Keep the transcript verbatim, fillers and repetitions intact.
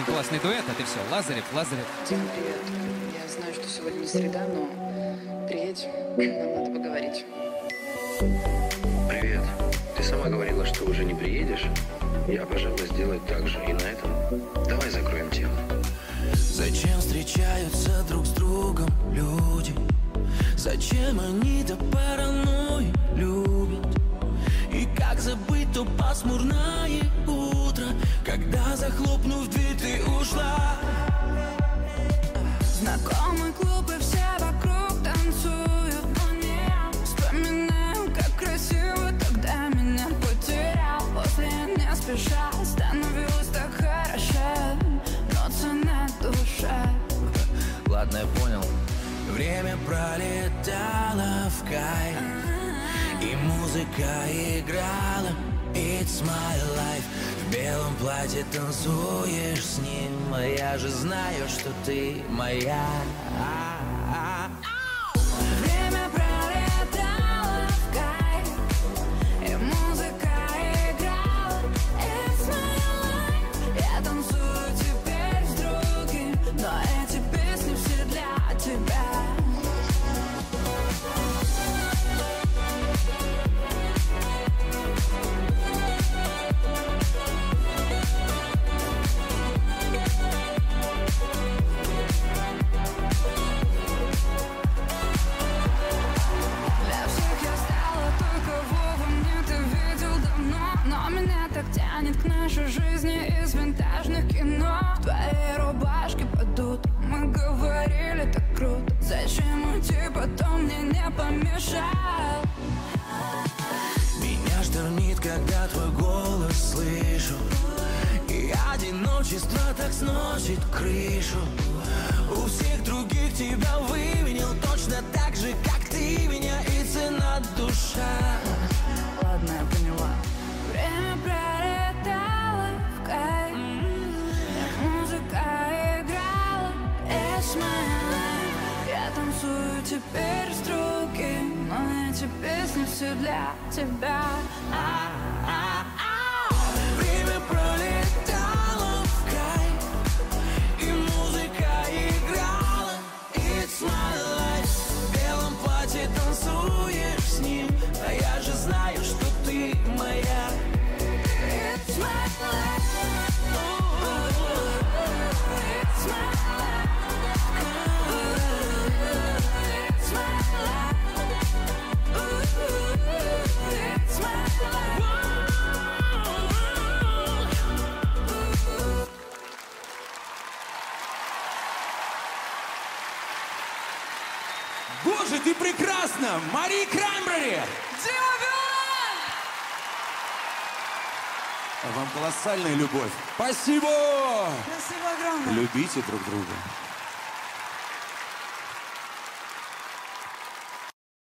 очень классный дуэт, а ты все, Лазарев, Лазарев. Дим, привет. Я знаю, что сегодня не среда, но приедь, нам надо поговорить. Привет. Ты сама говорила, что уже не приедешь. Я, пожалуй, сделаю так же. И на этом давай закроем тему. Зачем встречаются друг с другом люди? Зачем они до паранойи любят? И как забыть то пасмурное утро, когда, захлопнув дверь, ты ушла? Знакомый клуб, и все вокруг танцуют, но не вспоминаю, как красиво тогда меня потерял. После не спеша становилось так хорошо, но цена душа. Ладно, я понял. Время пролетало в кайф, и музыка играла It's my life. В белом платье танцуешь с ним, а я же знаю, что ты моя. Время пролетало в кайф, и музыка играла It's my life. Я танцую теперь с другим, но эти песни все для тебя. Тянет к нашей жизни из винтажных кино. В твоей рубашке падут, мы говорили так круто. Зачем уйти, потом мне не помешал? Меня штормит, когда твой голос слышу, и одиночество так сносит крышу. У всех других тебя выменил точно так же, как ты меня, и цена душа. Ладно, я поняла. Время пролетало в кайф, музыка играла It's my life. Я танцую теперь с другим, но эти песни все для тебя. Время пролетало в кайф, и музыка играла It's my life. В белом платье танцуешь с ним, а я же знаю, что ты моя. It's my life. It's my life. It's my life. It's my life. Боже, ты прекрасна! Мари Краймбрери! Дима Билан! А вам колоссальная любовь. Спасибо! Спасибо огромное. Любите друг друга.